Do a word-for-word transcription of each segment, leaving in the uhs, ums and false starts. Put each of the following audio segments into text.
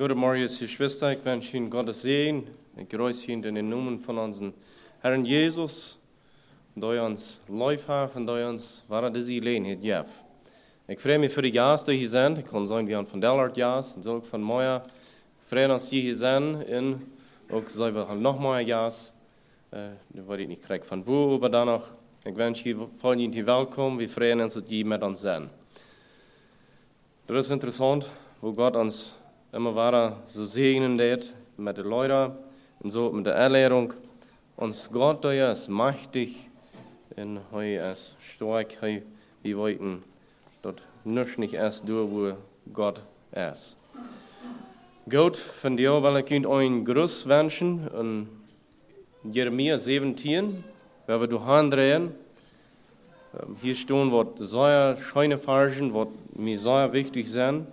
Guten Morgen, Geschwister. Ich wünsche Ihnen Gottes Segen. Ich grüße Ihnen in den Namen von unserem Herrn Jesus, der uns Läuf hat und der uns wahre diese Gelegenheit gibt. Ich freue mich für die Gäste, die hier sind. Ich kann sagen, wir haben von Dellert Gäste und auch von Meier. Ich freue mich, dass Sie hier sind. Und auch sagen wir noch mal Gäste. Äh, da weiß ich nicht korrekt von wo, aber danach. Ich wünsche Ihnen die willkommen. Wir freuen uns, dass Sie mit uns sind. Das ist interessant, wo Gott uns immer weiter so segnen wird mit den Leuten und so mit der Erlehrung. Uns Gott, der ist mächtig und er ist stark. Wir wollten dort nicht erst durch, wo Gott ist. Gut, von dir will ich Ihnen einen Gruß wünschen in Jeremia siebzehn, wenn wir durchdrehen. Hier stehen, was sehr schöne Versen, was mir sehr wichtig sind.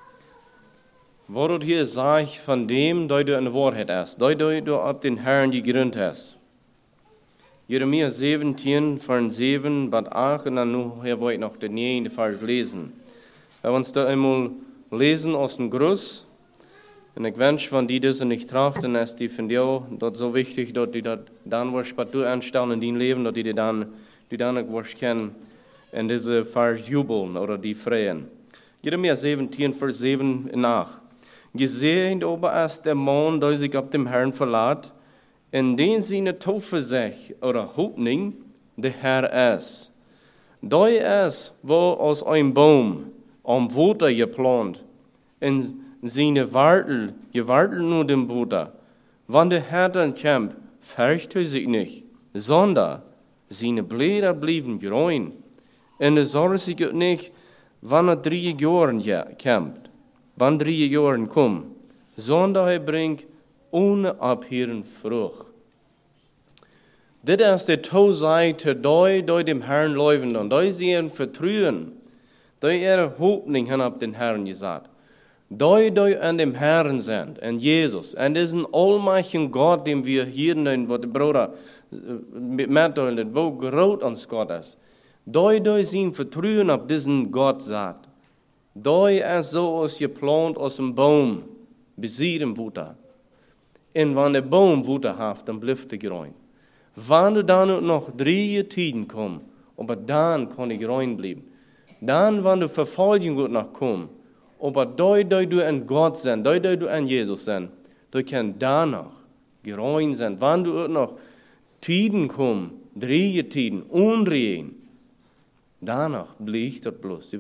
Wat hier sagt von dem, der du in der Wahrheit ist, der du auf den Herrn gegründet hast. Jeremia siebzehn, Vers sieben, bis acht, und dann noch, wollte ich noch den neunten Vers lesen. Wenn wir uns da einmal lesen aus dem Gruß, und ich wünsche, wenn die das nicht treffen, dann ist die von dir dort so wichtig, dass die das dann was du anstellen in dein Leben, dass die die dann, die dann was kennen, in diese Vers jubeln oder die freuen. Jeremia siebzehn, Vers sieben und acht. Gesegnet aber ist der Mann, der sich auf dem Herrn verlässt, in den seine Zuversicht oder Hoffnung der Herr ist. Der ist, wo aus einem Baum am Wasser geplant, in seine Wartel, gewartet nur dem Wasser. Wenn der Herr dann kommt, fürchtet er sich nicht, sondern seine Blätter blieben grün. Und er sorgt sich nicht, wenn er drei Jahre kommt. Wann drei Jahre kommen, sondern er bringt ohne Abhören Frucht. Das ist die Tauseite, die durch dem Herrn laufen und die sie vertrauen, die ihre Hoffnung haben auf den Herrn gesagt. Die, die an dem Herrn sind, an Jesus, an diesen allmächtigen Gott, dem wir hier in wo der Bruder mitteilen, wo groß uns Gott ist. Die, die sie vertrauen auf diesen Gott sagt. Da ist so aus geplant aus dem Baum, besieht im Wasser. Und wenn der Baum Wasser hat, dann bleibt er grün. Wenn du dann noch drei Tiden kommst, aber dann kann er grün bleiben. Dann, wenn du Verfolgung noch kommt, aber da, da du an Gott sind, da, da du an Jesus sind, da kann danach grün sein. Wenn du noch Tiden kommst, drei Tiden, unrein, danach bleibt das bloß.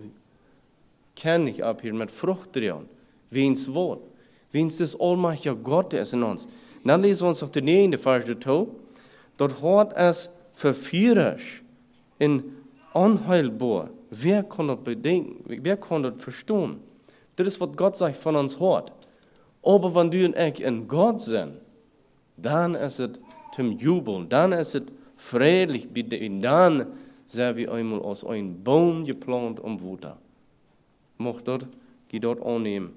Kann ich abhören mit Frucht drin. Wiens Wort. Wiens das allmächtige Gott ist in uns. Dann lesen wir uns noch den neunten Vers dazu. Dort hat es verführerisch und unheilbar. Wer kann das bedenken? Wer kann das verstehen? Das ist, was Gott sagt von uns hat. Aber wenn du und ich in Gott sind, dann ist es zum Jubeln. Dann ist es friedlich. Dann sind wir einmal aus einem Baum geplant um Wasser. Mocht dort, geh dort annehmen.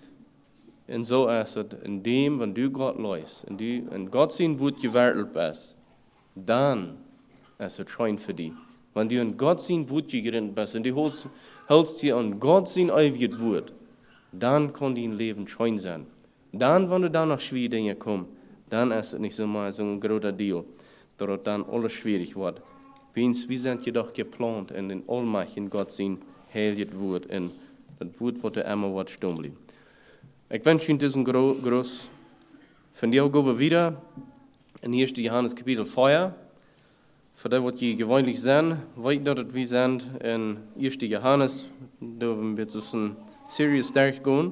Und so ist es, in dem, wenn du Gott läufst, und du in Gott sein Wut gewartet bist, dann ist es schön für dich. Wenn du in Gott sein Wut gegründet bist, und du hältst, hältst dir an Gott sein ewiges Wort, dann kann dein Leben schön sein. Dann, wenn du dann noch schwierige Dinge kommen, dann ist es nicht so mal so ein großer Deal, dass dann alles schwierig wird. Wir sind jedoch geplant in den allmächtigen Gott sein heiliges Wort, und das Wort wird immer was stehen bleiben. Ich wünsche Ihnen diesen Gruß. Von dir gehen wir wieder in ersten Johannes Kapitel vier. Für das, was ihr gewöhnlich sind, weiß dass wir sind in ersten Johannes, da werden wir zu einer Serie stark gehen.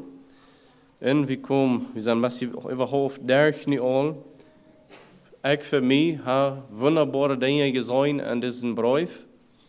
Und wir kommen, wir sind massiv überhaupt durch nicht all. Ich für mich habe wunderbare Dinge gesehen an diesem Brief.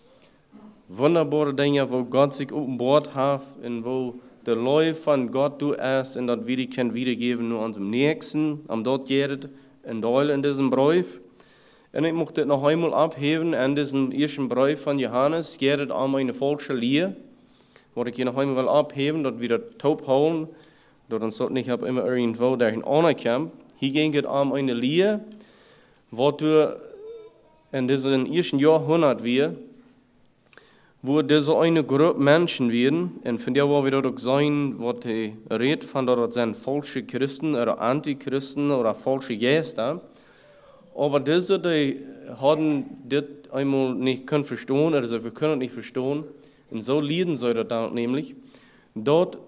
Wunderbare Dinge, wo Gott sich offenbart hat und wo der Läufe von Gott du ist und das wir die können wiedergeben nur unserem Nächsten, am dort geht in Deul in diesem Brief. Und ich möchte noch einmal abheben an diesem ersten Brief von Johannes, geht um eine falsche Lehre, wo ich hier noch einmal will abheben, dass wir das taub holen, dass uns dort nicht immer irgendwo dahin anerkennen. Hier ging es um eine Lehre, wo du in diesem ersten Jahrhundert wir wo diese eine Gruppe Menschen werden, und von der wo wir dort auch sein, was die redet von dort sind falsche Christen oder Antichristen oder falsche Geister. Aber diese, die haben das einmal nicht können verstehen, also wir können nicht verstehen, und so leiden sie dort nämlich, dort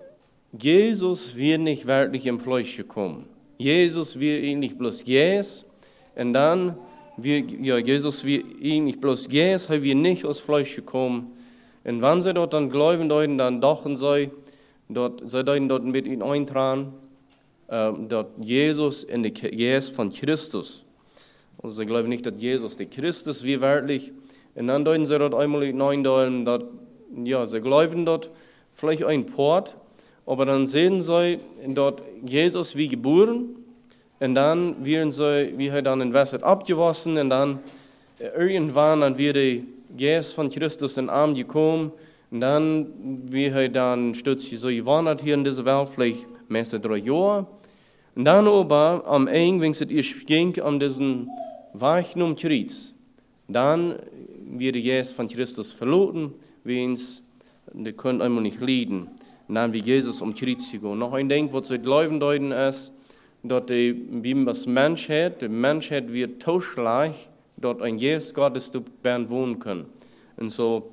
Jesus wird nicht wirklich im Fleisch gekommen. Jesus wird eigentlich bloß Jesus, und dann, wir, ja, Jesus wird eigentlich bloß Jesus, er wird nicht aus Fleisch gekommen. Und wenn sie dort dann glauben, dann dachten sie, dort, sie dort mit ihnen eintragen, äh, dort Jesus in der Jesus von Christus. Also sie glauben nicht, dass Jesus der Christus wie wirklich. Und dann deuten sie dort einmal hinein, dass, ja, sie glauben dort vielleicht ein Port, aber dann sehen sie dort Jesus wie geboren. Und dann werden sie, wie er dann in Wasser abgewaschen, und dann irgendwann dann wird der Geist von Christus in den Arm gekommen, und dann, wie er dann stützt so gewandert hier in dieser Welt, vielleicht meistens drei Jahre. Und dann aber am Ende, wenn es erst ging, um diesen Weichen um Kreuz, dann wird der Geist von Christus verloren, wenn es, die können einmal nicht leiden. Und dann wie Jesus um Kreuz gegangen. Noch ein Ding, was sie glauben deuten ist, dass die Bibel das Menschheit, die Menschheit wird tauschgleich, dort ein Jesus Gottes zu wohnen können. Und so,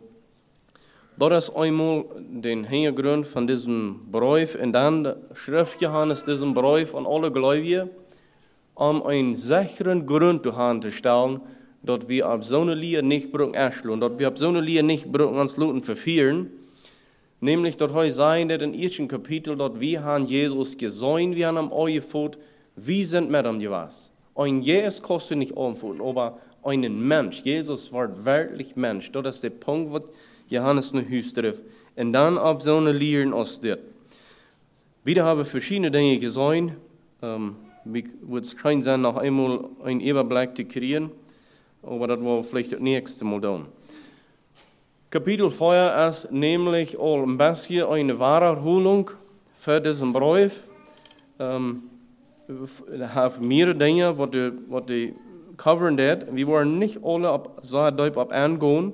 das ist einmal der Hintergrund von diesem Brief. Und dann schrift Johannes diesen Brief an alle Gläubigen, um einen sicheren Grund zu haben zu stellen, dass wir auf so eine Linie nicht brücken erschlagen, dass wir auf so eine Linie nicht brücken uns Leuten verfehlen. Nämlich, dass heute sein, dass im ersten Kapitel, dass wir haben Jesus gesehen, wir haben am Auge gefot, wir sind mit ihm gewesen. Ein Jesus kostet nicht umfot, aber einen Mensch. Jesus war wirklich Mensch. Das ist der Punkt, was Johannes noch höchst trifft. Und dann auf so eine Linie aus das. Wieder habe ich verschiedene Dinge gesehen. Ähm, wird es scheint sein, noch einmal einen Überblick zu kriegen. Aber das war vielleicht das nächste Mal dann. Kapitel vier ist nämlich auch ein bisschen eine Wiederholung für diesen Brief. Ähm, da haben mehrere Dinge, was die, was die covern das. Wir wollen nicht alle ab, so deep ab angehen,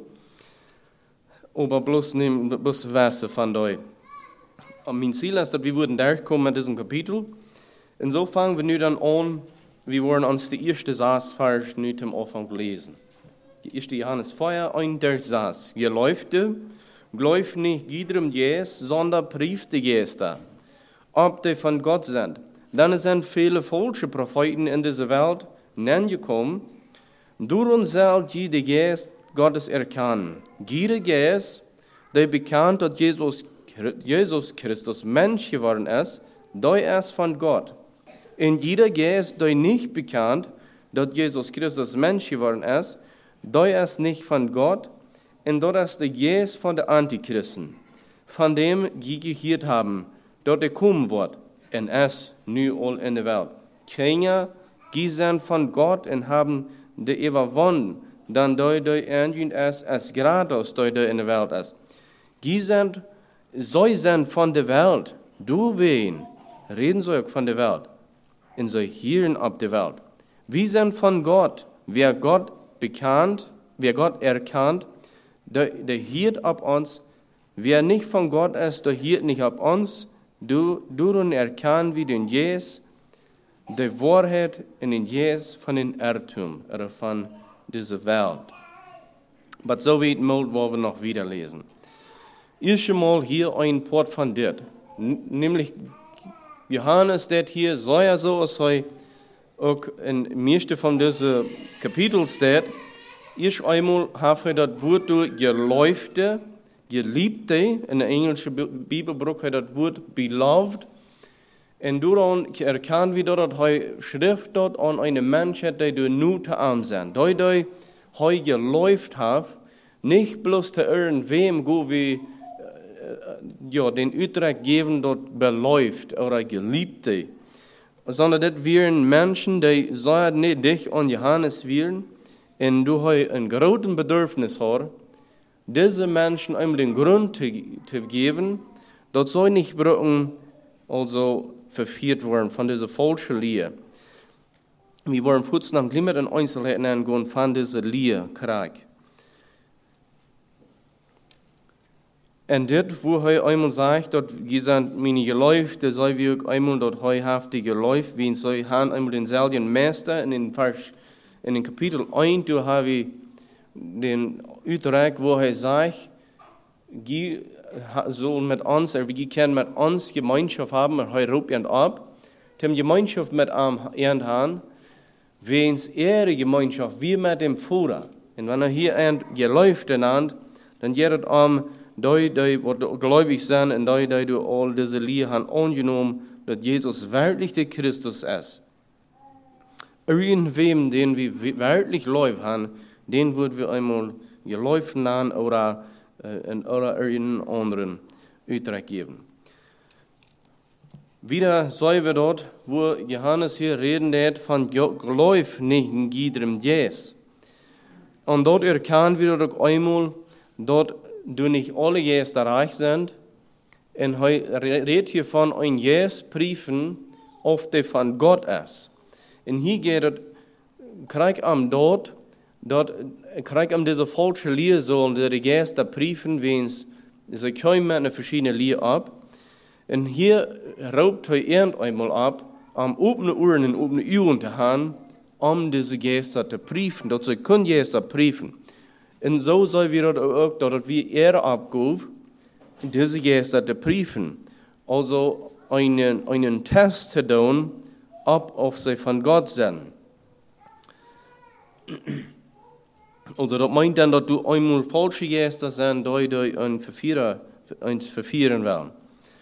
aber bloß nehmen, bloß Verse von euch. Mein Ziel ist, dass wir würden durchkommen mit diesem Kapitel. Und so fangen wir nun dann an, wir wollen uns die erste Vers nun am Anfang lesen. Die erste Johannes vier, ein der Satz. Ihr läufte, glaubt nicht jedem Jesus, sondern prüft die Geister, ob die von Gott sind. Dann sind viele falsche Propheten in dieser Welt gekommen. Durch uns soll jeder Geist Gottes erkennen. Jeder Geist, der bekannt, dass Jesus, Jesus Christus Mensch geworden ist, der ist von Gott. Und jeder Geist, der nicht bekannt, dass Jesus Christus Mensch geworden ist, der ist nicht von Gott, und das ist der Geist von den Antichristen, von dem die gehört haben, dort er kommen wird, und es nu all in der Welt. Keiner, die sind von Gott und haben die überwunden, dann der, der eingehend ist, als gratis, der, der in der Welt ist. Die sind, sie sind von der Welt, du wen, reden sie von der Welt, und sie hören auf der Welt. Wir sind von Gott, wer Gott bekannt, wer Gott erkannt, der, der hört auf uns. Wer nicht von Gott ist, der hört nicht auf uns. Du, du erkannt wie den Jesus, die Wahrheit in den Jesus von den Irrtum, oder von dieser Welt. Aber so weit wollen wir noch wieder lesen. Erst einmal hier ein Port von dir, nämlich Johannes, der hier so ja so, als er auch in meiste von diesem Kapitel steht, erst einmal habe ich das Wort geläufte, geliebte, in der englischen Bibel braucht das Wort beloved, und daran erkennen wir, dass er Schrift dort an einen Menschen, der du nur zu arm sind, der der er geläuft hat, nicht bloß zu irgendwem, wo wir ja, den Utrecht geben, dort beläuft oder geliebte, sondern das wären Menschen, die sagen nicht dich an Johannes wählen, und du hast ein großes Bedürfnis hast, diese Menschen einmal den Grund zu, zu geben, dass sie nicht brauchen, also verführt werden von dieser falschen Lehre. Wir wollen kurz nach dem in Einzelheiten angehen von dieser Lehre, Krieg. En dit, wo hij einmal sagt, dat je zijn mijn geloof, dat zij wie ook einmal dat hij heeft die geloof, wie zij han einmal denzelfden meester, en in vers, in in kapitel één, toen hebben we den uitreik, wo hij zegt, je zullen met ons, er je kan met ons gemeenschap hebben, maar hij roept je op, tem gemeenschap met hem hebben, weens er gemeenschap, wie met dem Vater. En wanneer hier een geloof aan, dan gaat het om, die, die wat gläubig zijn en die, die door al deze leer hebben aangenomen, dat Jezus werkelijk de Christus is. Irgendwem, den wir wirklich Läuf haben, den würden wir einmal geläufen an oder, äh, oder irgendeinen anderen Uittrag geben. Wieder sehen wir dort, wo Johannes hier reden hat von Gläuf nicht in jedem Jes. Und dort erkennen wir doch einmal, dort du nicht alle Jes reich sind. Und er redet hier von ein Jes-Briefen, auf die von Gott ist. Und hier geht es, krijg am dort, dort, krijg am diese falsche Lehre sollen, die Geister Briefen, wens, sie kommen mit einer verschiedenen Lehre ab. Und hier raubt er irgendeinmal ab, am offenen Ohren und offenen Augen zu haben, um diese Geister zu briefen, dass sie können Geister briefen. Und so soll wir das auch, dass wir Ehre abgeben, diese Geister zu briefen. Also einen, einen Test zu tun, ob auf sie von Gott sind. Also das meint dann, dass du einmal falsche Geister sind, die dich ein Verführer, uns verführen werden.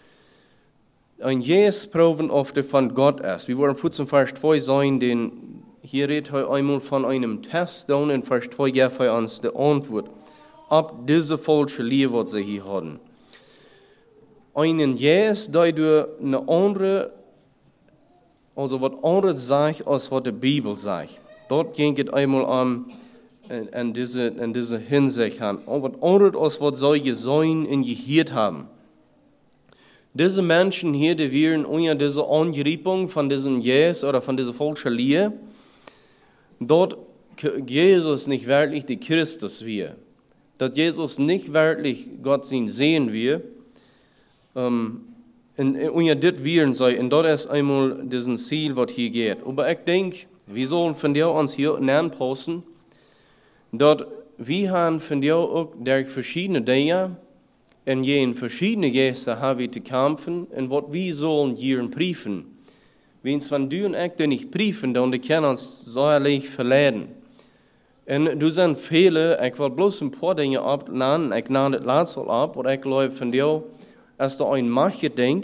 Ein Geist proben, ob der von Gott ist. Wir wollen in Vers zwei sein, denn hier redet er einmal von einem Test, dann in Vers zwei gibt er uns die Antwort, ob diese falsche Lehre, was sie hier haben. Einen Geist, der du eine andere, also was anderes sagt, als was die Bibel sagt. Dort ging es einmal an, an, diese, an diese Hinsicht an. Und was anderes, als was sie gesehen und gehört haben. Diese Menschen hier, die wären unter dieser Angripung von diesem Jes oder von dieser falschen Lehre, dort Jesus nicht wirklich der Christus wir. Dass Jesus nicht wirklich Gott sehen wir. Um, und unter das wären sie, und dort ist einmal diesen Ziel, was hier geht. Aber ich denke, wir sollen von dir uns hier anpassen, dass wir haben von dir auch der verschiedene Dinge, und je verschiedene Geister haben wir zu kämpfen, und was wir sollen hier briefen. Wenn es von dir und ich nicht briefen, dann können uns säuerlich verleiden. Und du sind viele, ich will bloß ein paar Dinge abnehmen, ich nenne das letzte ab, was ich glaube von dir, als da ein Macht denkt,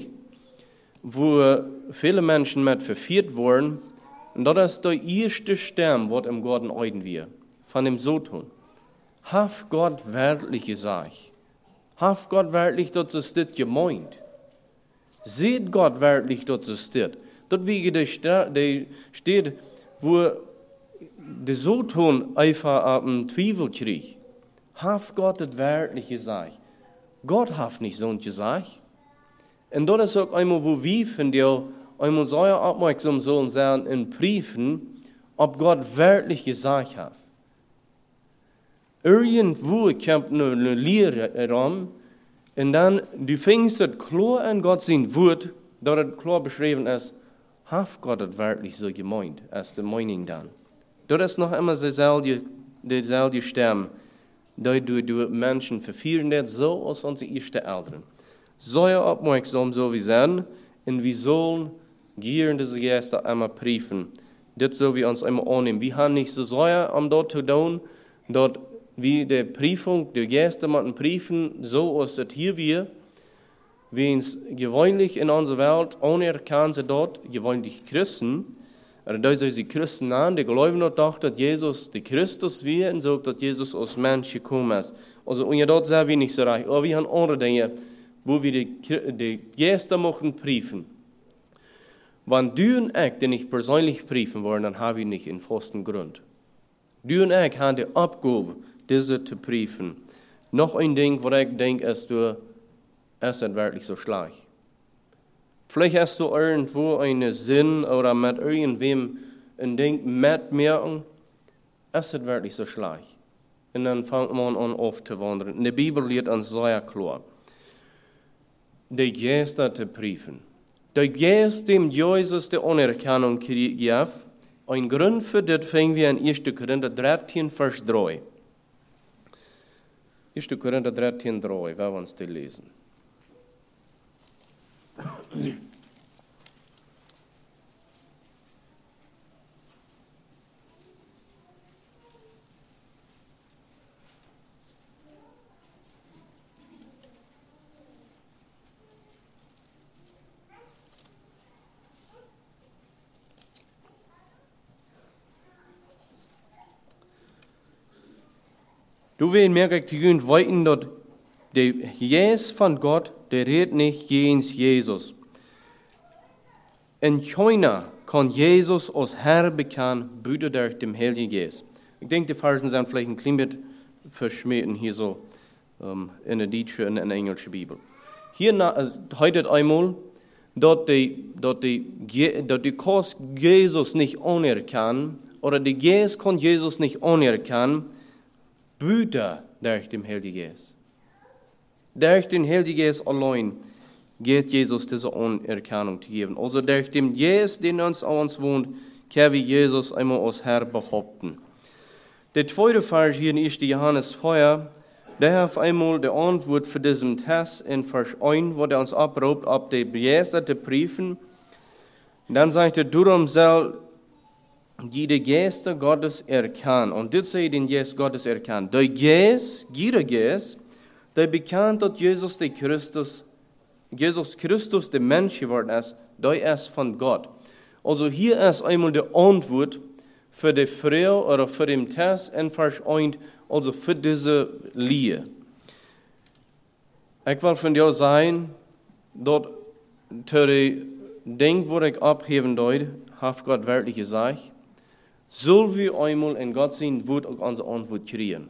wo viele Menschen mit verführt wurden, und das ist der erste Stern, was im Garten Eden wir, von dem Sodom. Hat Gott wirklich gesagt? Hat Gott wirklich, dass es das gemeint? Sieht Gott wirklich, dass es das? Dort wie der steht, wo der Sodom einfach ab dem Zweifel kriegt. Hat Gott das wirklich gesagt? Gott hat nicht so gesagt. Und das ist auch einmal, wo wir von dir einmal sehr aufmerksam sollen sein in Briefen, ob Gott wirklich gesagt hat. Irgendwo kommt eine Lehre ran, und dann, du fängst es klar an Gott sein Wort, dass es klar beschrieben ist, hat Gott es wirklich so gemeint, als die Meinung dann. Das ist noch immer dieselbe, dieselbe Stimme, die du, du Menschen verführen wird, so als unsere ersten Eltern. Sehr aufmerksam, so wie sind, und wir sollen gieren diese Geister einmal prüfen. Das soll wir uns einmal annehmen. Wir haben nicht so sehr am dort zu tun, dort wie die Prüfung, die Geister machen prüfen, so als das hier wir, wie es gewöhnlich in unserer Welt anerkennen sie dort, gewöhnlich Christen, oder da sind sie Christen an, die glauben dort, dass Jesus der Christus wir und so, dass Jesus als Mensch gekommen ist. Also, und ja, dort sind wir nicht so reich, aber wir haben andere Dinge, wo wir die, die Geister machen prüfen. Wenn du und ich die nicht persönlich prüfen wollen, dann haben wir nicht einen festen Grund. Du und ich haben die Abgabe, diese zu prüfen. Noch ein Ding, wo ich denke, ist, du, ist es wirklich so schlecht. Vielleicht hast du irgendwo einen Sinn oder mit irgendwem ein Ding mitmerken, ist es wirklich so schlecht. Und dann fängt man an aufzuwandern. In der Bibel liegt uns sehr klar. de Geister te prüfen. De Geist dem Jesus de Anerkennung gab, ein Grund für das finden wir in erster Korinther dreizehn, Vers drei. erster Korinther dreizehn, drei, wir uns das lesen. Du willst merken, die Jünger weiten, dass der Geist von Gott, der redet nicht jens Jesus. In keiner kann Jesus als Herr bekennen, büter durch den Heiligen Geist. Ich denke, die Versen sind vielleicht ein klein bisschen verschmähten hier so um, in der deutschen und in der englischen Bibel. Hier uh, heißt einmal, dass die, dass die, dass die Kost Jesus nicht anerkennen, oder die Geist kann Jesus nicht anerkennen, büter durch den Heiligen Geist. Durch den Heiligen Geist allein geht Jesus diese Anerkennung zu geben. Also durch den Geist, den uns an uns wohnt, können wir Jesus einmal als Herr behaupten. Der zweite Vers hier in erster Johannes vier, der hat einmal die Antwort für diesen Test in Vers eins, wo er uns abruft, ob die begeisterte prüfen. Dann sagt er, darum soll jede Geister Gottes erkennen. Und das sei den Geist Gottes erkennen. Der Geist, jeder Geist, der bekannt, dass Jesus der Christus, Jesus Christus der Mensch geworden ist, der ist von Gott. Also hier ist einmal die Antwort für die Frau oder für den Test in Vers eins, also für diese Liebe. Ich will von dir sagen, dass die Ding, wo ich abheben deut, hat Gott wirklich gesagt, soll wir einmal in Gott sein, wird auch unsere Antwort kriegen.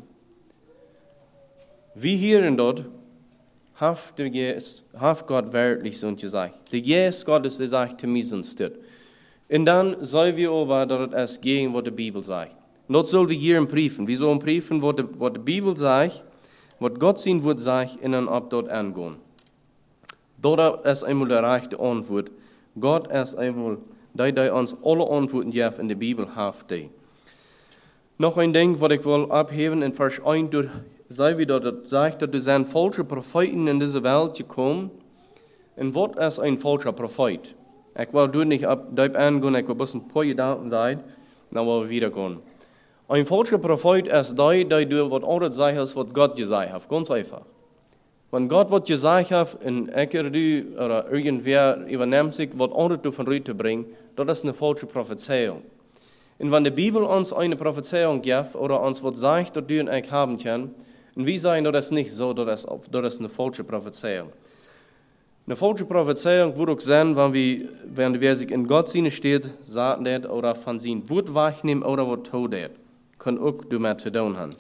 Wie hier in dort, hat Gott wirklich so gesagt. Der Geist Gottes, der sagt zu mir sonst das. Und dann sollen wir aber, dass es gegen, was die Bibel sagt. Und das sollen wir hier prüfen. Wir sollen prüfen, was die, was die Bibel sagt, was Gott sein wird sagt, und dann ab dort angehen. Dort ist einmal die rechte Antwort. Gott ist einmal, der, der uns alle Antworten gibt in der Bibel hat. Noch ein Ding, was ich will abheben in Vers eins, durch, sei wieder, das sagt, dass es sind falsche Propheten in diese Welt gekommen. Und was ist ein falscher Prophet? Ich will du nicht ab, da angehen, ich will ein bisschen ein paar Gedanken sagen, dann wollen wir wieder gehen. Ein falscher Prophet ist der, der du was anderes sagt, was Gott gesagt hat. Ganz einfach. Wenn Gott was gesagt hat, und ich du oder irgendwer übernimmt sich, was anderes von Rüte bringen, das ist eine falsche Prophezeiung. Und wenn die Bibel uns eine Prophezeiung gibt, oder uns was sagt, dass du und ich haben können, und wir sagen, das ist nicht so, das ist, das ist eine falsche Prophezeiung. Eine falsche Prophezeiung würde auch sein, wenn, wir, wenn wer sich in Gott sinne steht, sagt das, oder von sein Wort wahrnehmen, oder was tut das. Kann auch damit zu tun haben.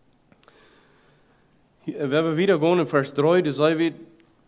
Wenn wir wieder gehen in Vers drei, da sagen wir,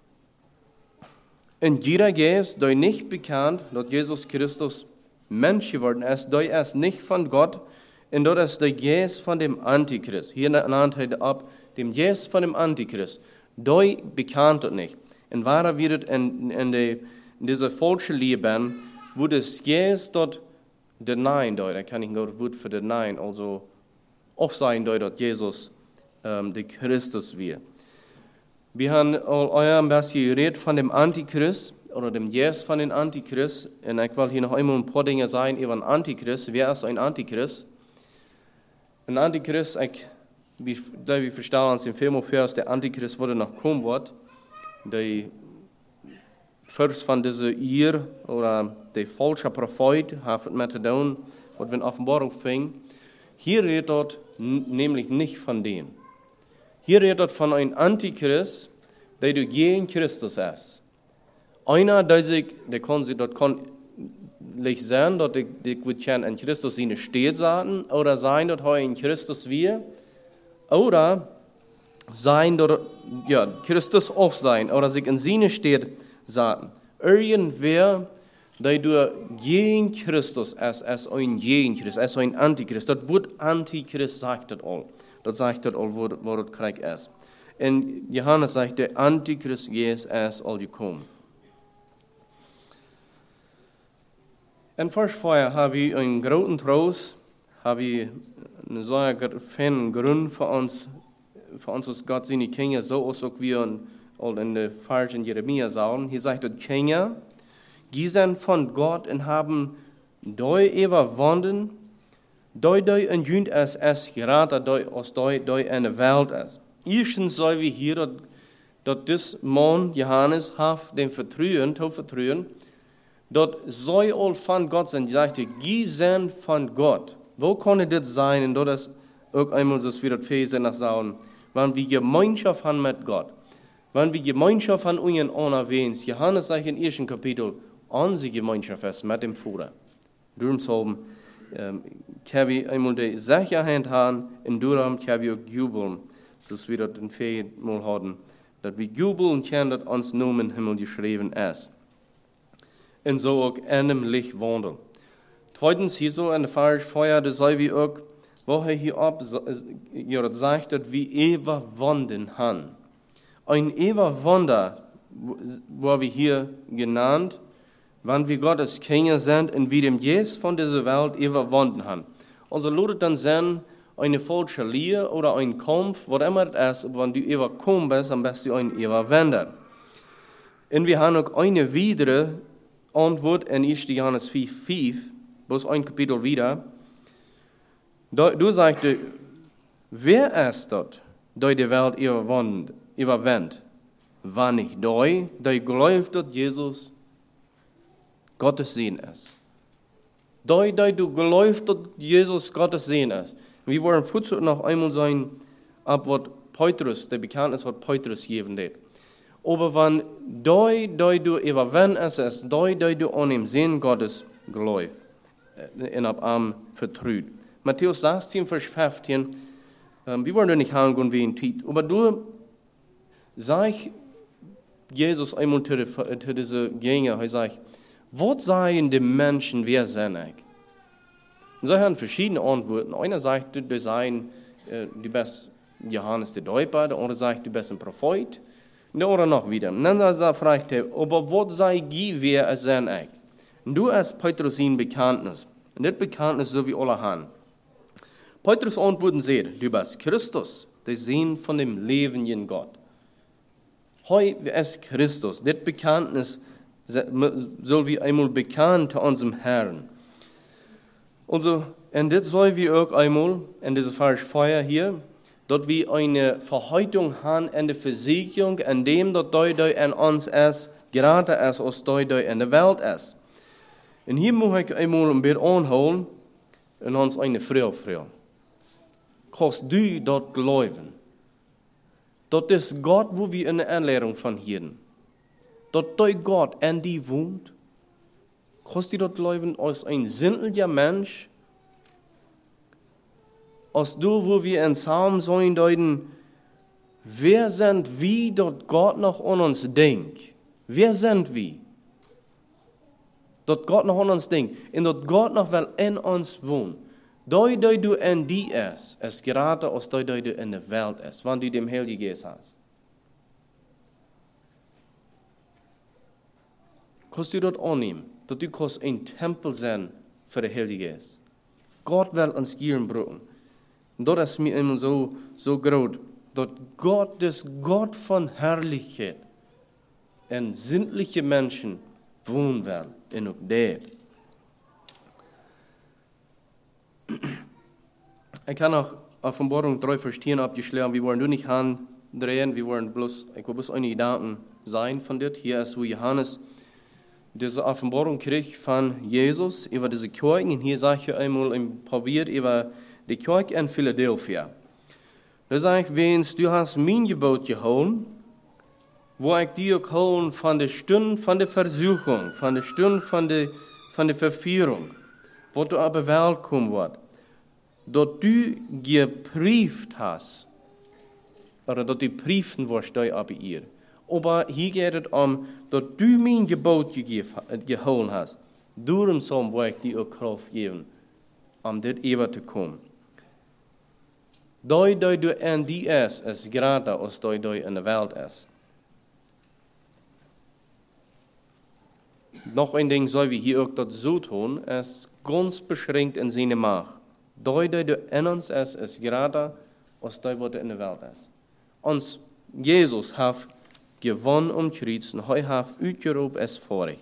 in jeder Geist, der nicht bekannt, dass Jesus Christus Mensch geworden ist, der ist nicht von Gott, und das ist der Geist von dem Antichrist. Hier nennt er ab, dem Geist von dem Antichrist. Der bekannt das nicht. Und wahrer wird in, in, die, in dieser falschen Leben, wo das Geist dort der Nein dort, da kann ich nur das Wort für den Nein, also auch sein dort, dass Jesus ähm, der Christus wird. Wir haben euer ein bisschen geredet von dem Antichrist, oder dem Geist von dem Antichrist, und ich will hier noch einmal ein paar Dinge sagen über den Antichrist. Wer ist ein Antichrist? Ein Antichrist, ich, wie, da wir verstehen uns im Film auf, der Antichrist wurde noch kommen wird, der Fürst von dieser Ehe oder der falsche Prophet hat mit zu tun, was wir in Offenbarung fing. Hier redet dort nämlich nicht von denen. Hier redet dort von einem Antichrist, der gegen Christus ist. Einer, der sich, der kann sich dort kann nicht sein, dass wir in Christus seine steht sagen, oder sein, dass er in Christus wir, oder sein, dass ja, Christus auch sein, oder sich in seine steht sagen. Irgendwer, der durch gegen Christus ist, ist ein gegen Christus, ist ein Antichrist. Das Wort Antichrist sagt das all. Das sagt das all, wo, wo das Krieg ist. En Johannes sagt, der Antichrist is erst al gekommen. En vers vorher haben wir einen großen Trost, haben wir einen sehr feinen Grund für uns, für uns als Gott seine Kinder, so als auch wir in der Vers in Jeremia sagen. Hier sagt er, Kinder, die sind von Gott und haben doi überwunden, doi doi und jünd es es gerade doi aus doi doi in der Welt ist. Erstens soll wir hier, dass, dass das Mann Johannes hat den Vertrauen, zu vertrauen, dass soll all von Gott sein. Die sagte, die sind von Gott. Wo kann das sein? Und das ist auch einmal so, wie das Vers nach sagen, wenn wir Gemeinschaft haben mit Gott, wenn wir Gemeinschaft haben unseren unterwegs. Johannes sagt im ersten Kapitel, unsere Gemeinschaft ist mit dem Vater. Darum haben ähm, können wir einmal die Sicherheit haben, und darum können wir auch jubeln, dass wir das in Vers mal haben, dass wir jubeln können, dass uns Namen im Himmel geschrieben ist. Und so auch in dem Licht wandeln. Zweitens, hier so in der Vers vorher, da soll wir auch, wo er hier ab sagt, dass wir überwunden haben. Ein Überwunder, wo wir hier genannt, wenn wir Gottes Kinder sind und wir dem Jesus von dieser Welt überwunden haben. Also lautet dann sein, eine falsche Lehre oder ein Kampf, was immer es ist, wenn du überkommen bist, dann bist du ein Überwinder. Und wir haben auch eine weitere Antwort in ersten Johannes vier, fünf, bloß ein Kapitel wieder. Du, du sagst, wer ist das, der die Welt überwindet? Wenn nicht der, der glaubt, dass Jesus Gottes Sohn ist. Der, der du glaubst, dass Jesus Gottes Sohn ist. Wir wollen vorzu noch einmal sein, ab was Petrus, der bekannt ist, was Petrus geben wird. Aber wenn der, der du überwindest, ist der, der du an dem Sinn Gottes glaubst, in ab Arm vertraut. Matthäus sechzehn, Vers fünfzehn, ähm, wir wollen nicht hängen wie ein Tiet, aber du, sag Jesus einmal zu, die, zu diese Gänger, er sagt, was sagen die Menschen, wer sind ich? Und sie haben verschiedene Antworten. Einer sagt, du seien, äh, du bist Johannes der Täufer, der andere sagt, du bist ein Prophet, und der andere noch wieder. Und dann fragt er, aber was sei ich, wer sind ich? Und du hast Petrus ein Bekanntnis. Und das Bekanntnis, so wie alle haben. Petrus antworten sehr, du bist Christus, der Sohn von dem lebenden Gott. Heu ist Christus. Das Bekanntnis soll wir einmal bekannt zu unserem Herrn. Also, und das soll wir auch einmal, in dieser Vers vorher hier, dass wir eine Verheitung haben in der Versicherung, in dem, dass Deut in uns ist, gerade ist, als Deut in der Welt ist. Und hier muss ich einmal ein bisschen anholen und uns eine Frage fragen. Kannst du dort glauben? Das ist Gott, wo wir eine Anlehrung von hier. Dass der Gott in dir wohnt. Kannst du dort glauben als ein sinnlicher Mensch? Als du, wo wir in Psalm sollen deuten, wer sind wir, dass Gott noch an uns denkt? Wer sind wir? Dass Gott noch an uns denkt und dass Gott noch will in uns wohnt. Da, da du in dir ist, ist gerade als da, da du in der Welt ist, wenn du dem Heiligen Geist hast. Kannst du das annehmen, dass du kannst ein Tempel sein für den Heiligen Geist. Gott will uns gern brauchen. Und das ist mir immer so, so groß, dass Gott, das Gott von Herrlichkeit in sinnliche Menschen wohnen will, in auch das. Ich kann auch Offenbarung drei verstehen, abgeschlagen, wir wollen nur nicht handrehen, wir wollen bloß, ich will bloß eine Gedanken sein von das. Hier ist, wo Johannes diese Offenbarung kriegt von Jesus über diese Kirche, und hier sage ich einmal im Probiert über die Kirche in Philadelphia. Da sage ich, wenn's, du hast mein Gebot geholt, wo ich dir geholt von der Stunde von der Versuchung, von der Stunde von der, von der Verführung, wo du aber willkommen wird, dass du geprüft hast, oder dass du prüfen wirst, da aber ihr. Aber hier geht es um, dass du mein Gebot geholt hast. Darum soll ich dir auch Kraft geben, um das Ewa zu kommen. Doi doi du en die es, es grata als doi doi in de wereld es. Nog een ding zou we hier ook dat zo doen, es ganz beschränkt in zijn maag. Doi doi du en ons es, es grata als doi wat in de wereld es. Ons Jezus heeft gewonnen om Kreuz en hij heeft uitgeroepen es vorig.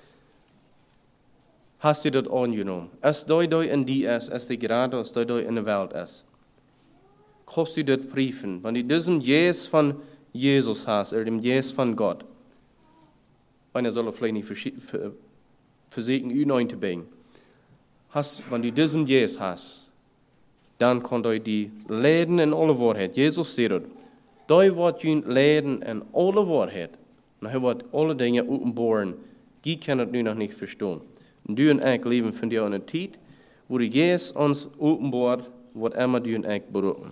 Hast du dat aangenomen? Es doi doi in die es, es de grata als doi doi in de wereld es. Kost u dat brieven, want in diesem Jes van Jezus hast, er dem Jes van Gott. Einer soll vielleicht nicht versuchen, u neun zu bringen. Hast, wenn du diesem Jes hast, dann kann du die leiden in alle Wahrheit. Jesus sagt es. Du wird je leiden in alle Wahrheit. Und er wird alle Dinge openbaren. Die kann es nu noch nicht verstehen. Und du und ich leben von dir in einer Zeit, wo die Jes uns openbart, was immer du und ich berufen.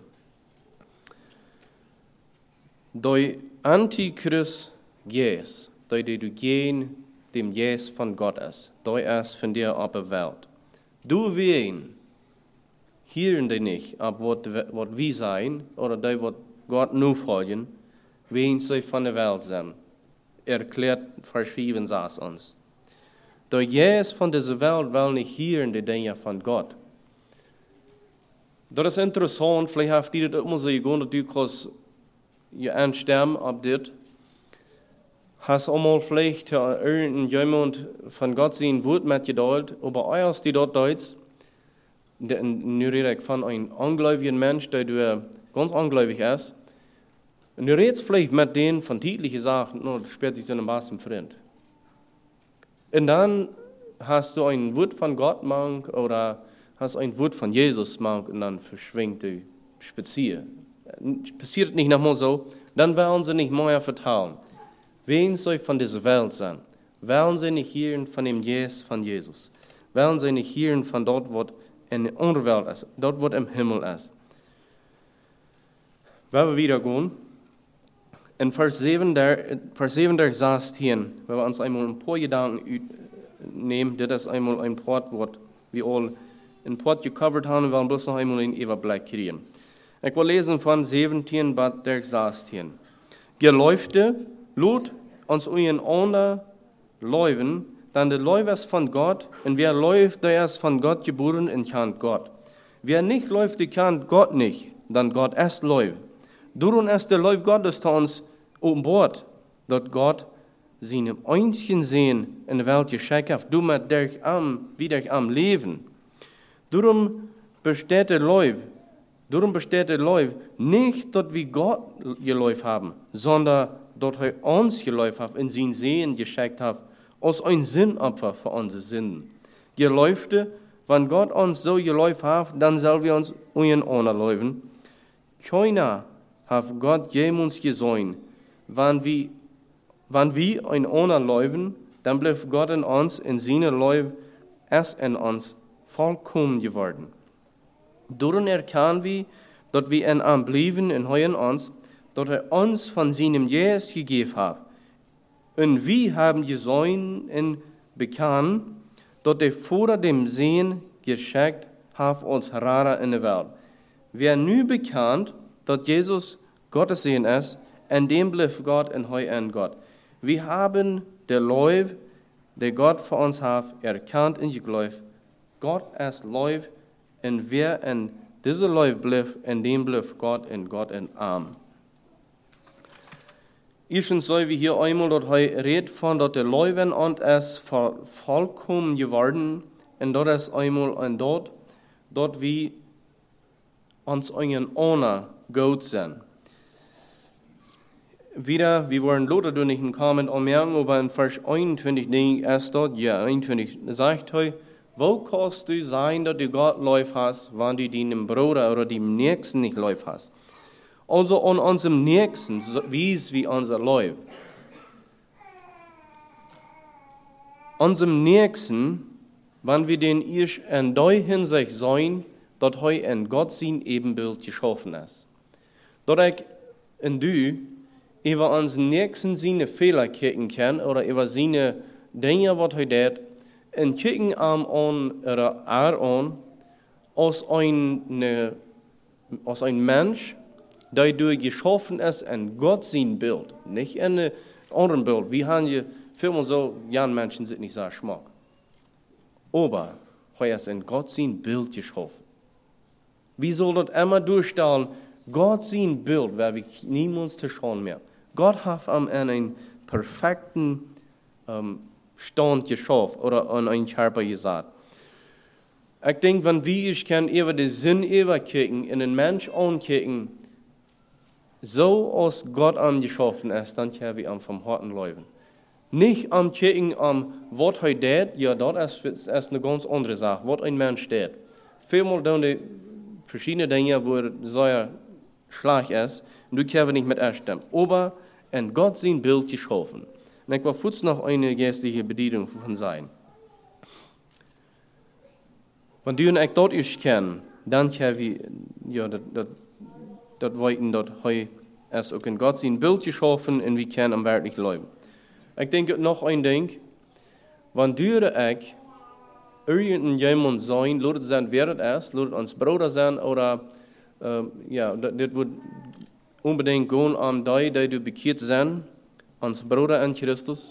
Du Antichrist Jes, du du gehen dem Jes von Gott ist, du ist von dir auf der Welt. Du wen, hören die nicht, ab was wir sein, oder die, was Gott nur folgen, wen sie von der Welt sind. Erklärt, verschrieben saß uns. Der Jes von dieser Welt will nicht hören die Dinge von Gott. Das ist interessant, vielleicht habt ihr das immer so gegangen, dass du kannst je anstemmen auf das. Hast einmal vielleicht irgendjemand von Gott sein Wort mitgedauert, aber als die dort Deutsch, nu rede ich von einem ungläubigen Mensch, der du ganz ungläubig ist, und du redest vielleicht mit denen von täglichen Sachen, no, das sperrt sich so einen besten Freund. Und dann hast du ein Wort von Gott mank oder hast ein Wort von Jesus mank und dann verschwingt du spazieren. Passiert nicht nochmal so, dann werden sie nicht mehr vertrauen. Wen soll von dieser Welt sein? Wollen sie nicht hören von dem Jes von Jesus? Wollen sie nicht hören von dort, was in der Unterwelt ist, dort, was im Himmel ist? Wenn wir wieder gehen, in Vers siebenunddreißig sagt hier, wenn wir uns einmal ein paar Gedanken nehmen, das ist einmal ein Part, was wir all in Part gecovert haben, wir wollen bloß noch einmal einen Überblick kriegen. Ich will lesen von siebzehn bis sechzehn. Geläufte, Lut uns euren Ohne läuven, dann der Läufer ist von Gott, und wer läuft, der ist von Gott geboren und kennt Gott. Wer nicht läuft, der kennt Gott nicht, dann Gott ist läuft. Darum ist der Läuf Gottes zu uns offenbart, dass Gott seine einzigen Sehen in der Welt geschickt hat, du mit der am, wieder am Leben. Darum besteht der Läuf, darum besteht der Läuf nicht, dass wir Gott geläuft haben, sondern dass er uns geläuft hat, in sein Sehen geschickt hat, als ein Sinnopfer für unsere Sünden. Geläufte, wenn Gott uns so geläuft hat, dann sollen wir uns ohne läufen. Keiner hat Gott jemals gesehen. Wenn wir, wenn wir ein ohne läufen, dann bleibt Gott in uns, in seiner Läuf, es in uns vollkommen geworden. Darum erkennen wir, dass wir in ihm bleiben und heuen uns, dass er uns von seinem Jes gegeben hat. Und wir haben gesehen und bekannt, dass er vor dem Sehen geschickt hat als Retter in der Welt. Wer nu bekannt, dass Jesus Gottes Sehen ist, in dem bleibt Gott und heu in Gott. Wir haben den Läuf, der Gott für uns hat, erkannt und geglaubt. Gott ist Läuf, und wer in dieser Läuf bleibt, in dem bleibt Gott und Gott in Arm. Erstens soll wir hier einmal, dass er redet von, dass der Läuf in uns ist vollkommen geworden, und das ist einmal ein dort, dort wir uns einen ohne Gott sind. Wieder, wir wollen Lothar durch nicht kommen anmerken, aber in Vers einundzwanzig ist dort, ja, einundzwanzig sagt er, wo kannst du sein, dass du Gott Läuf hast, wenn du deinem Bruder oder dem Nächsten nicht Läuf hast? Also an unserem Nächsten, wie es wie unser Läuf. Unserem Nächsten, wenn wir den erst in der Hinsicht sehen, dass er in Gott sein Ebenbild geschaffen ist. Dass ich und du über unseren Nächsten seine Fehler kicken kann oder über seine Dinge, was er tut, und kicken am an oder er an, als eine als ein Mensch, der du geschaffen ist in Gott sein Bild, nicht in einem anderen Bild. Wir haben ja vielmal so, ja, Menschen sind nicht so schmack. Aber er ist in Gott sein Bild geschaffen. Wie soll das immer durchstellen? Gott sein Bild, weil wir niemals zu schauen mehr. Gott hat ihm in einen perfekten ähm, Stand geschaffen oder an einen Körper gesagt. Ich denke, wenn wir ich kann über den Sinn überkicken, in den Mensch ankicken, so als Gott am geschaffen ist, dann können wir am vom Herzen leben. Nicht am kicken, am was er tut, ja, das ist, ist eine ganz andere Sache, was ein Mensch tut. Vielmal dann die verschiedene Dinge, wo er sehr schlecht ist, und du kannst nicht mit einstimmen. Aber in Gott sein Bild geschaffen. Und ich will kurz noch eine geistliche Bedienung von sein. Wenn du und ich dort ist kennen, dann können wir, ja, das, das, das weiten, dass er ist auch in Gott sein Bild geschaffen und wir können am wirklich leben. Ich denke noch ein Ding, wenn du und ich irgendjemand sein, lass es sein, wer es ist, lass es uns Bruder sein oder, äh, ja, das, das wird unbedingt gehen an die, die du bekehrt sind, ans Bruder in Christus.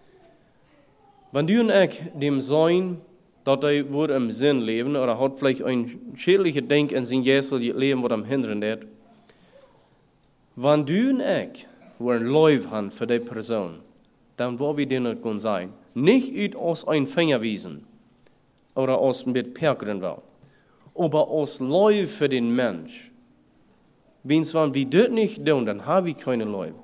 Wenn du und ich dem sein, dass er wohl im Sinn leben oder hat vielleicht ein schädliches Ding in sein jährliches Leben, was am hindern wird. Wenn du und ich ein Leib haben für die Person, dann wollen wir denen nicht sein. Nicht aus ein Fingerwiesen oder aus mit Perkern, aber aus Leib für den Mensch. Wenn wir das nicht tun, dann haben wir keine Leib.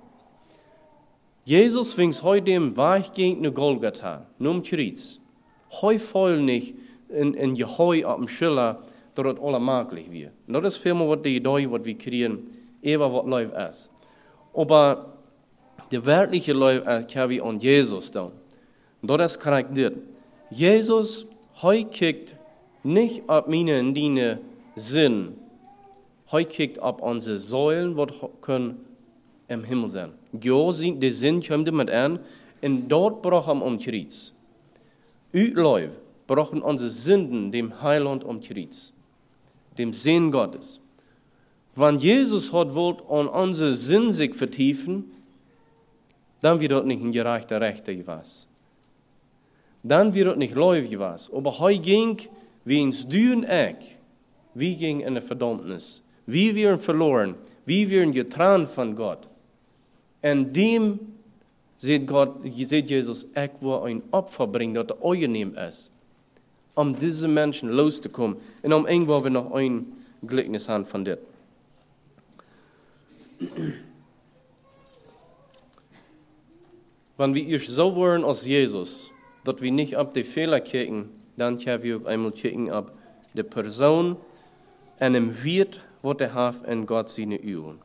Jesus fing heute im Weg gegen den Golgatha, nur im Kreuz. Heu voll nicht in, in Geheu auf dem Schiller, dass das alles möglich wird. Und das ist vielmehr was die Idee, was wir kriegen, eher was Leib ist. Aber der wirkliche Leib ist, kann wir an Jesus tun. Und das ist korrekt. Jesus, heu kickt nicht auf meine und deine Sinn, heu kickt auf unsere Säulen, was können im Himmel sein. Ja, die Sinn kommt damit an, und dort brauchen wir um Kreuz. Utleib brauchen unsere Sünden dem Heiland um Kreuz, dem Sinn Gottes. Wenn Jesus hat wollt an unsere Sinn sich vertiefen, dann wird das nicht ein gerechter Rechter gewesen. Dann wird das nicht Leib gewesen. Aber heute ging, wie ins du und ich, wie ging in der Verdammnis, wie wir verloren, wie wir getrennt von Gott. Und dem Seht Gott, seht Jesus, ich will ein Opfer bringen, das angenehm ist, um diese Menschen loszukommen. Und um irgendwo wir noch ein Gleichnis haben von dir. Wenn wir erst so wollen als Jesus, dass wir nicht auf die Fehler kicken, dann können wir auch einmal kicken auf die Person und dem Wert, was er hat in Gott seine Übung.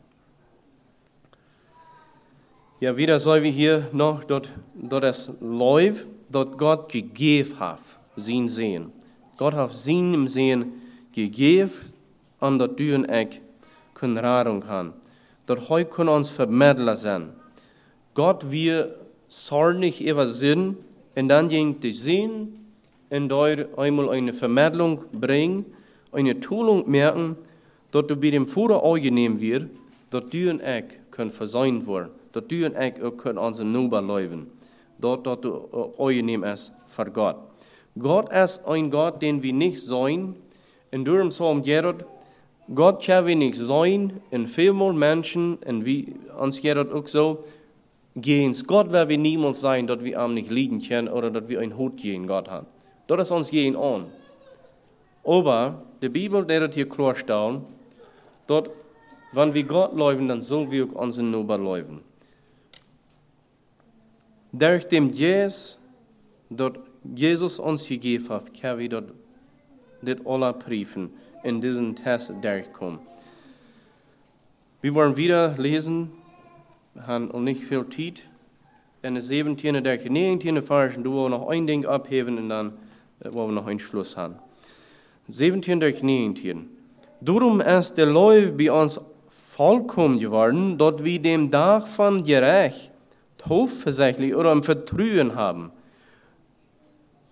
Ja, wieder sollen wir hier noch dort, dort das Leib, dort Gott gegeben hat, sein Sehen. Gott hat seinem Sehen gegeben, und dass du und ich können Radung haben. Dort heute können uns Vermittler sein. Gott wir soll nicht über Sinn, und dann ging die Sehen, und dort einmal eine Vermittlung bringen, eine Schulung merken, dass du bei dem Führer angenehm wird, dass du und ich können versäumt werden. Dat du en ik ook kunnen onze Nuba leven. Dat dat angenehm ist für Gott. Gott ist ein Gott, den wir nicht sein. In diesem Psalm Gerard, Gott kann wir nicht sein. In vielmal Menschen, und wie uns Gerard auch so, gehen Gott werden wir niemals sein, dass wir ihm nicht lieben können oder dass wir ein Hut gegen Gott haben. Das ist uns gehen an. Aber die Bibel, der das hier klarstellt, dass wenn wir Gott leben, dann sollen wir auch unseren Nuba leben. Durch dem Jesus, das Jesus uns gegeben hat, können wir das, das alle prüfen, in diesen Test durchkommen. Wir wollen wieder lesen, wir haben noch nicht viel Zeit. In der siebzehnten, der neunzehnten Vers, du willst noch ein Ding abheben und dann wollen wir noch einen Schluss haben. siebzehn, der neunzehn. Darum ist der Leib bei uns vollkommen geworden, dass wir dem Tag von Gericht hoffentlich oder im Vertrauen haben.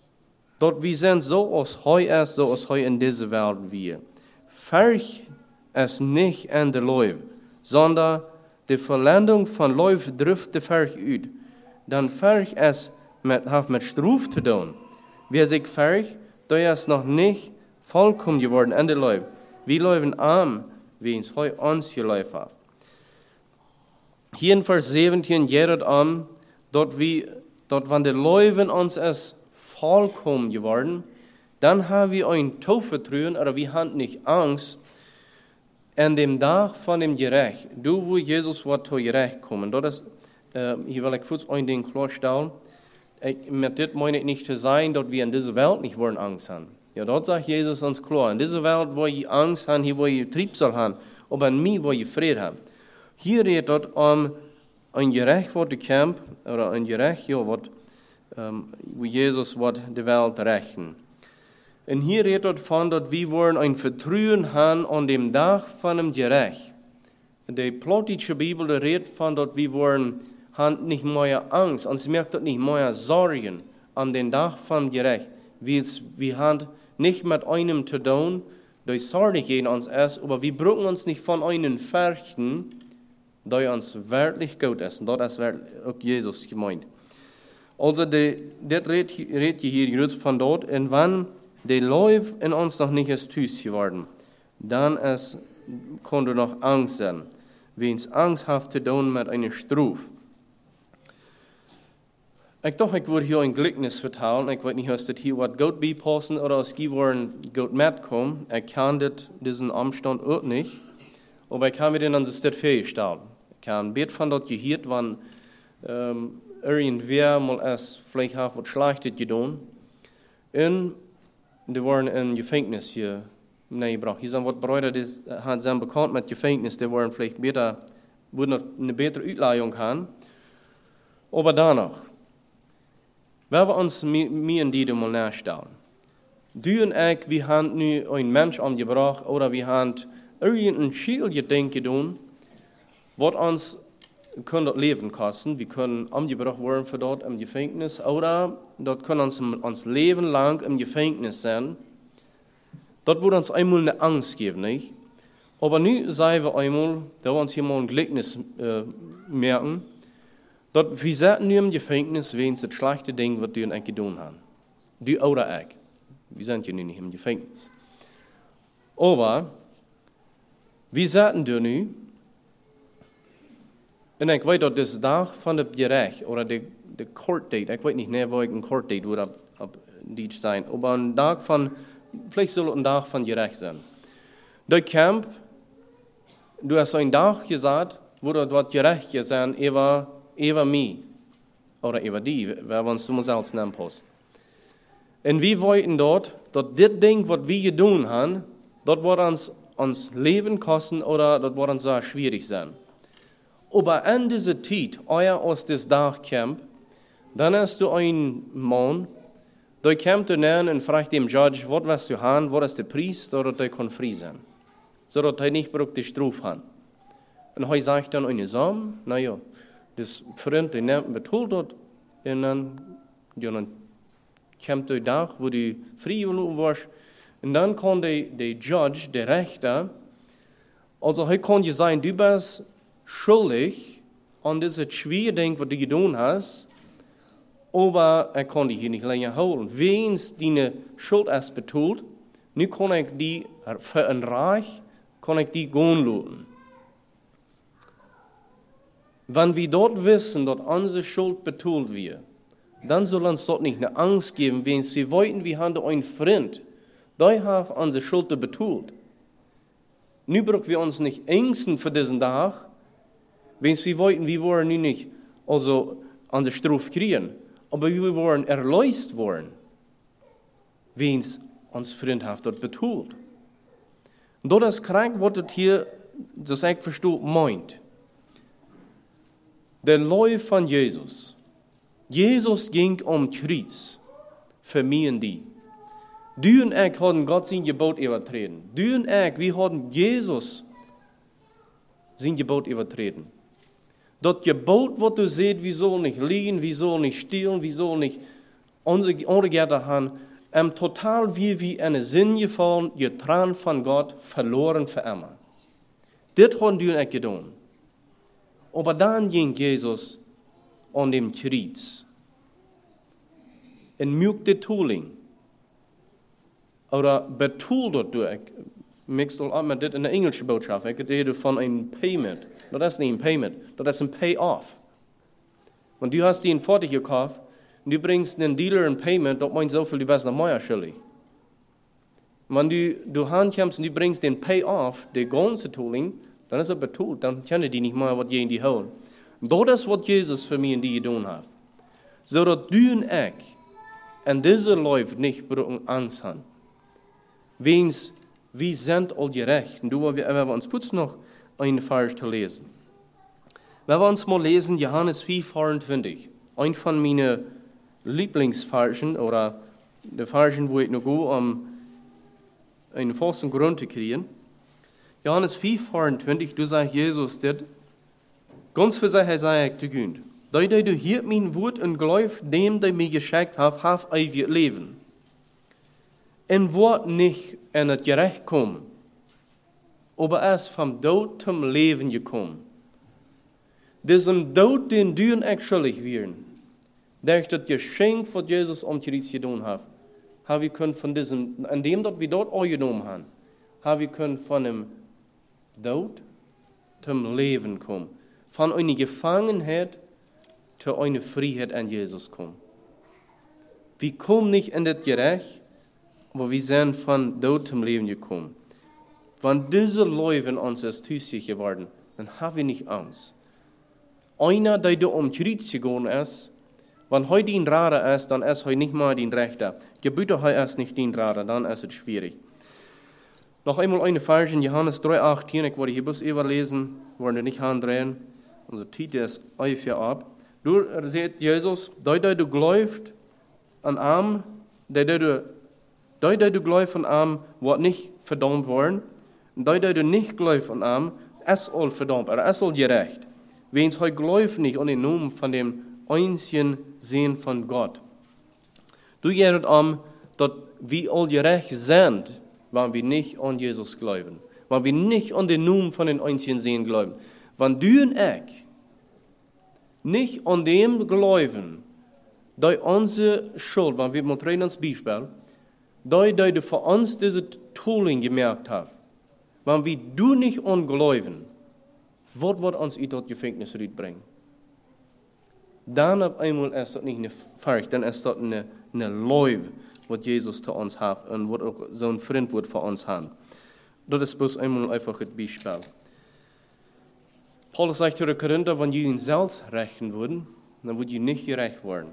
Dort wir sind so aus heu ist, so aus heu in dieser Welt wir. Furcht es nicht an der Leuf, sondern die Verlendung von Leuf drifte fertig uit. Dann fertig es mit, hat mit Struf zu tun. Wer sich fertig, da ist noch nicht vollkommen geworden an der Leuf. Wir leben arm, wie uns heute uns geläuft hat. Hier in Vers siebzehn geht es an, dort wie, dort wann der Leuven uns ist vollkommen geworden, dann haben wir ein Taufvertrauen, aber wir haben nicht Angst, an dem Tag von dem Gerecht, du wo Jesus wird zu Gerecht kommen, dort ist, äh, hier will ich kurz ein Ding klarstellen, mit dem meine ich nicht zu sein, dass wir in dieser Welt nicht wollen Angst haben. Ja, dort sagt Jesus uns klar, in dieser Welt, wo ihr Angst haben, hier wo ihr Triebsal haben, aber in mir, wo ihr Frieden haben. Hier redet dort um ein Gerecht wird gekämpft, oder ein Gerecht, ja, wird, um, wo Jesus wird die Welt rechten. Und hier redet dort von, dass wir wollen ein Vertrauen haben an dem Tag von dem Gerecht. Die plottische Bibel redet von, dass wir wollen haben nicht mehr Angst, und sie merkt dort nicht mehr Sorgen an den Tag von Gerecht. Wir, wir haben nicht mit einem zu tun, durch Sorge gehen uns ist, aber wir brauchen uns nicht von einem fürchten, da uns wirklich gut ist. Und das ist auch Jesus gemeint. Also, das redet hier von dort, und wenn der Läuf in uns noch nicht ist tüß geworden, dann ist, konnte noch Angst sein. Wenn es Angst hat zu tun mit einer Struf. Ich dachte, ich würde hier ein Gleichnis vertellen. Ich weiß nicht, ob das hier was gut beipassen oder ob es gut mitkommen. Ich kann das, diesen Umstand auch nicht. Aber ich kann mir den an das feststellen. Ich kann ein Bild von dort gehört, wenn ähm, irgendwer mal erst vielleicht hat was Schlechtes getan. Und die waren in Gefängnis hier gebracht. Hier sind was Brüder, die sind bekannt mit Gefängnis, die waren vielleicht besser, würden eine bessere Ausleihung haben. Aber danach, wenn wir uns mir in die mal nachstellen, du und ich, wir haben nu einen Mensch umgebracht oder wir haben irgendein Schielgedenk getan, was uns das Leben kosten. Wir können umgebracht werden für dort im Gefängnis oder dort können uns uns Leben lang im Gefängnis sein. Dort würde uns einmal eine Angst geben, nicht? Aber nu sagen wir einmal, da wir uns hier mal ein Gleichnis äh, merken, dort wir sitzen nu im Gefängnis, wenn es das schlechte Ding, was du und ich getan haben. Du oder ich. Wir sind ja nicht im Gefängnis. Aber wir sitzen da nu, und ich weiß, dass das Tag von dem Gericht oder der, der Court Date, ich weiß nicht mehr, wo ich ein Court Date würde ab, ab Deutsch sein, aber ein Tag von, vielleicht soll es ein Tag von Gericht sein. Der Camp, du hast einen Tag gesagt, wo du dort gerecht sein, über, über mich, oder über die, wer uns zu uns selbst nennen passt. Und wir wollten dort, dass das Ding, was wir getan haben, dort wird uns, uns Leben kosten oder dort wird uns sehr schwierig sein. Aber an dieser Zeit, euer aus des Tag kommt, dann hast du einen Mann, der kommt zu nähen und fragt dem Judge, was willst du haben, was ist der Priester, oder der kann frei sein. So dass er nicht braucht die Strafe haben. Und er sagt dann eine Samen, naja, das Freund, der nimmt betont dort, und dann, ja, dann kommt der Tag, wo du frei warst, und dann kann der, der Judge, der Richter, also er kann dir sagen, du bist schuldig an dieses schwere Ding, was du getan hast, aber er kann dich hier nicht länger holen. Wenn es deine Schuld ist betont, nu kann ich die für ein Reich, kann ich die gehen lassen. Wenn wir dort wissen, dass unsere Schuld betont wird, dann soll uns dort nicht eine Angst geben, wenn wir wollten, wir haben einen Freund, der hat unsere Schuld betont. Nu brauchen wir uns nicht ängsten für diesen Tag, wenn wir wollten, wir wollen nu nicht also unsere Strafe kriegen, aber wir wollen erlöst worden, wenn es uns Freund hat dort betont. Und das ist krank, was das hier, das ich verstehe, meint. Der Lauf von Jesus. Jesus ging um Kreuz für mich und die. Du und ich haben Gott sein Gebot übertreten. Du und ich, wir haben Jesus sein Gebot übertreten. Das Gebot, was du siehst, wir sollen nicht liegen, wir sollen nicht stehlen, wir sollen nicht Ungehörte haben, ähm, total wie wir eine Sinn gefallen, getrennt von Gott, verloren für immer. Das haben du und ich getan. Aber dann ging Jesus an dem Kreuz en mjukte toeling. Oder betoold door ik. Meestal al met dit in de Engelse boodschap. Ik rede van een payment. Dat is niet een payment, dat is een pay-off. Want du hast die een fertig gekauft und du bringst den Dealer ein Payment, dat meint zoveel die best naar mij schuldig. Wenn du, du handkommst und du bringst den Pay-off, die ganze tooling, dann ist er betoold, dann kennen die nicht mehr, was je in die holen. Dat is wat Jesus für mich und die gedaan hat. Zodat du und ich en deze Leute nicht brauchen Angst haben. Wens, wir sind all gerecht. Und du, wir, wir uns kurz noch einen Vers zu lesen. Wenn wir uns mal lesen, Johannes vier, vierundzwanzig. Ein von meinen Lieblingsversen, oder der Versen, wo ich noch gehe, um einen festen Grund zu kriegen. Johannes vier, vierundzwanzig, du sagst Jesus das, ganz für sich sei ich zu gehen. Da du hier mein Wort und glaubst, dem, der mir geschickt hat, hat ewig Leben. En wordt nicht in het gerecht kommen, aber er ist vom Tod zum Leben gekommen. Diesem Tod, den du und ich schuldig wären, durch das Geschenk, was Jesus am Kreuz getan hat, haben wir können von diesem, an dem, dass wir dort angenommen haben, haben wir können von dem Tod zum Leben kommen. Von einer Gefangenheit zu einer Freiheit an Jesus kommen. Wir kommen nicht in das Gerecht, aber wir sind von Tod zum Leben gekommen. Wenn diese Leute uns ist tüchtig geworden, dann haben wir nicht Angst. Einer, der da um Kreuz gegangen ist, wenn heute ein Rader ist, dann ist heute nicht mal den Rechter. Gebüter heute ist nicht den Rader, dann ist es schwierig. Noch einmal eine Vers in Johannes drei, achtzehn, ich wollte hier bloß überlesen, wollen wir nicht handrehen. Unser Titel ist ungefähr ab. Du seht Jesus, da du glaubst an Arm, da du Da du glaubst an Arm, wird nicht verdammt worden. Da du nicht glaubst an Arm, es soll verdammt, aber es soll gerecht. Wenn es heute glaubt nicht an den Namen von dem einzigen Sehen von Gott. Du gehst an, dass wir all gerecht sind, wenn wir nicht an Jesus glauben. Wenn wir nicht an den Namen von den einzigen Sehen glauben. Wenn du und ich nicht an dem glauben, da unsere Schuld, wenn wir mal reden als Beispiel, da du für uns diese Tooling gemerkt hast, wenn wir du nicht anglauben, was wird uns in das Gefängnis bringen? Dann auf einmal ist das nicht eine Furcht, dann ist das eine, eine Leuwe, was Jesus zu uns hat und was auch so ein Freund wird für uns haben. Das ist bloß einmal einfach ein Beispiel. Paulus sagt zu den Korinther, wenn ihr ihn selbst rächen würden, dann würdet ihr nicht gerecht werden.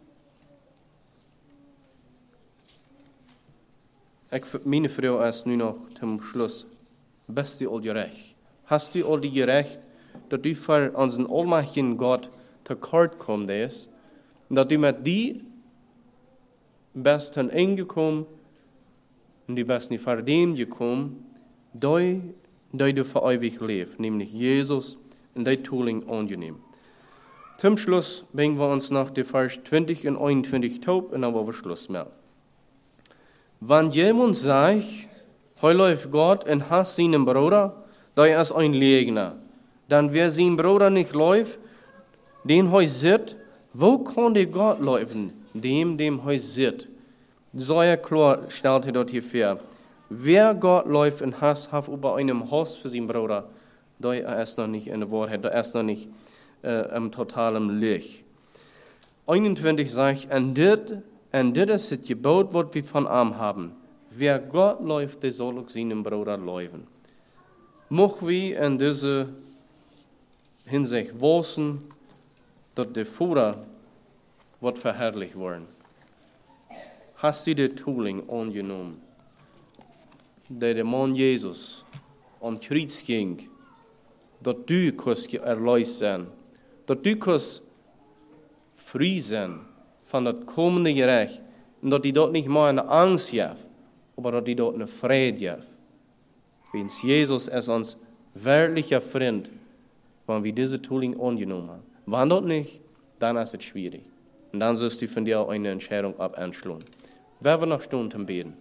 Ich, meine Frau ist nun noch zum Schluss. Bist du all gerecht? Hast du all die gerecht, dass du für unseren allmächtigen Gott zu Kort kommen ist, und dass du mit die bist hingekommen und die bist nicht für den gekommen, da du für ewig lebst, nämlich Jesus und die Tooling angenehm. Zum Schluss bringen wir uns nach den Vers zwanzig und einundzwanzig taub und dann wollen wir Schluss machen. Wenn jemand sagt, heu läuft Gott und hasst seinen Bruder, der ist ein Lügner. Dann wer sein Bruder nicht läuft, den heu sieht, wo kann der Gott laufen? Dem, dem heu sieht. So ja klar stellt er dort hier vor. Wer Gott läuft und hasst, hat über einem Hass für seinen Bruder, der ist noch nicht in der Wahrheit, der ist noch nicht äh, im totalen Licht. einundzwanzig sagt, und dit Und das ist das Gebot, was wir von ihm haben. Wer Gott läuft, der soll auch seinem Bruder laufen. Möchten wir in dieser Hinsicht wissen, dass der Vater wird verherrlicht worden. Hast du die Tooling angenommen, der der Mann Jesus an Kreuz ging, dass du kannst erlöst sein, dass du kannst frei sein von das kommende Gerecht, und dass die dort nicht mal eine Angst haben, aber dass die dort eine Freude haben. Wenn Jesus ist uns wirklicher Freund, wenn wir diese Tooling angenommen haben. Wenn dort nicht, dann ist es schwierig. Und dann sollst du von dir auch eine Entscheidung ab anschlagen. Wer wir noch Stunden beten?